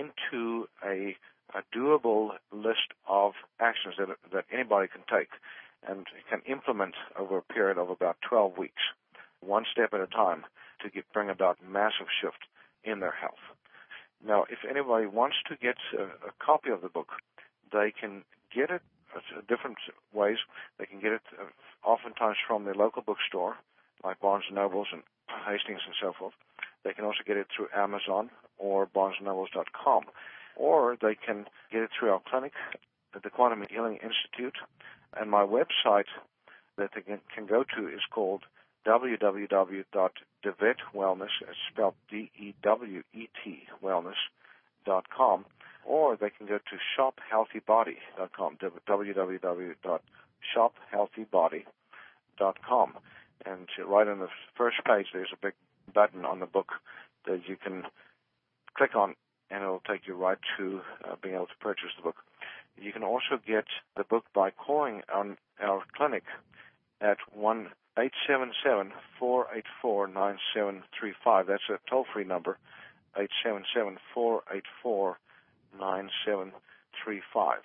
B: into a, a doable list of actions that, that anybody can take and can implement over a period of about twelve weeks, one step at a time, to get, bring about massive shift in their health. Now, if anybody wants to get a, a copy of the book, they can get it uh, different ways. They can get it uh, oftentimes from their local bookstore, like Barnes and Nobles and Hastings and so forth. They can also get it through Amazon or barnes and nobles dot com. Or they can get it through our clinic at the Quantum Healing Institute. And my website that they can, can go to is called w w w dot devet wellness, it's spelled D E W E T, wellness dot com. Or they can go to shop healthy body dot com, w w w dot shop healthy body dot com. And right on the first page, there's a big button on the book that you can click on, and it'll take you right to uh, being able to purchase the book. You can also get the book by calling on our clinic at one eight seven seven, four eight four, nine seven three five. That's a toll-free number, eight seven seven, four eight four, nine seven three five.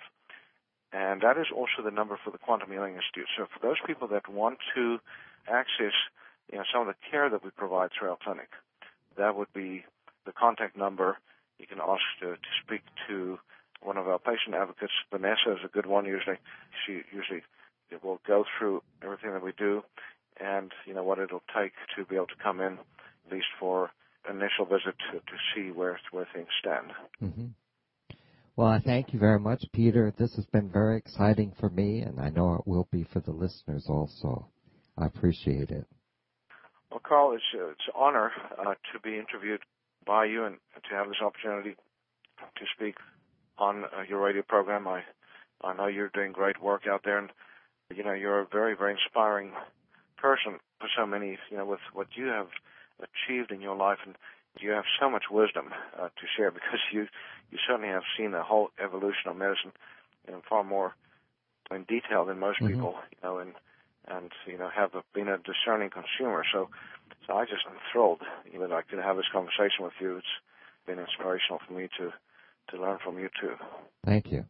B: And that is also the number for the Quantum Healing Institute. So for those people that want to access, you know, some of the care that we provide through our clinic, that would be the contact number. You can ask to, to speak to one of our patient advocates. Vanessa is a good one usually. She usually will go through everything that we do and, you know, what it'll take to be able to come in, at least for initial visit, to, to see where, where things stand.
A: Mm-hmm. Well, I thank you very much, Peter. This has been very exciting for me, and I know it will be for the listeners also. I appreciate it.
B: Well, Carl, it's, uh, it's an honor uh, to be interviewed by you and to have this opportunity to speak on uh, your radio program. I, I know you're doing great work out there, and, you know, you're a very, very inspiring person for so many, you know, with what you have achieved in your life, and you have so much wisdom uh, to share because you, you certainly have seen the whole evolution of medicine in far more in detail than most mm-hmm. people, you know, and and you know have a, been a discerning consumer. So, so I just am thrilled, you know, that I could have this conversation with you. It's been inspirational for me to to learn from you too.
A: Thank you.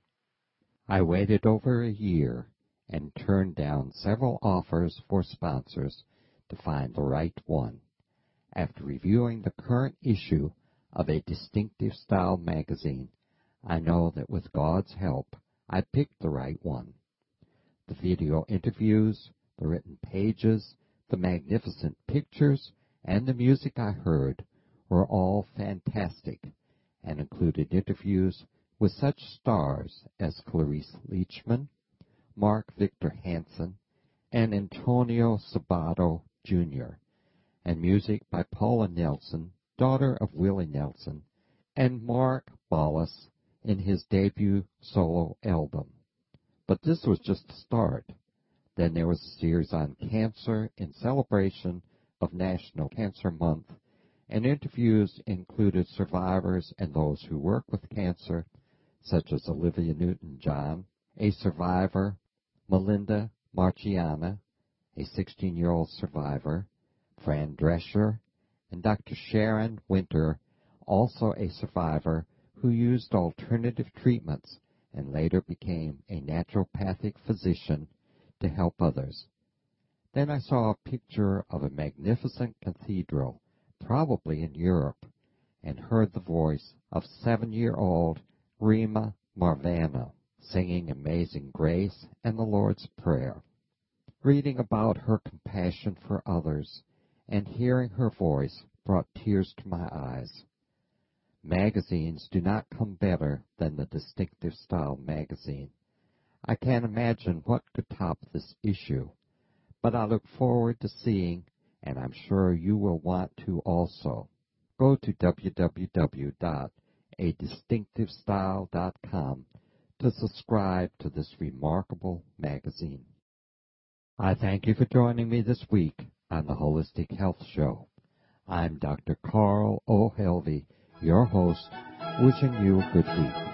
A: I waited over a year and turned down several offers for sponsors to find the right one. After reviewing the current issue of a Distinctive Style magazine, I know that with God's help, I picked the right one. The video interviews, the written pages, the magnificent pictures, and the music I heard were all fantastic and included interviews with such stars as Clarice Leachman, Mark Victor Hansen, and Antonio Sabato, Junior, and music by Paula Nelson, daughter of Willie Nelson, and Mark Wallace in his debut solo album. But this was just the start. Then there was a series on cancer in celebration of National Cancer Month, and interviews included survivors and those who work with cancer, such as Olivia Newton-John, a survivor, Melinda Marciana, a sixteen-year-old survivor, Fran Drescher, and Doctor Sharon Winter, also a survivor who used alternative treatments and later became a naturopathic physician to help others. Then I saw a picture of a magnificent cathedral, probably in Europe, and heard the voice of seven-year-old Rima Marvana singing Amazing Grace and the Lord's Prayer. Reading about her compassion for others and hearing her voice brought tears to my eyes. Magazines do not come better than the Distinctive Style magazine. I can't imagine what could top this issue, but I look forward to seeing, and I'm sure you will want to also. go to w w w dot a distinctive style dot com to subscribe to this remarkable magazine. I thank you for joining me this week on the Holistic Health Show. I'm Doctor Carl O. Helvey, your host, wishing you a good week.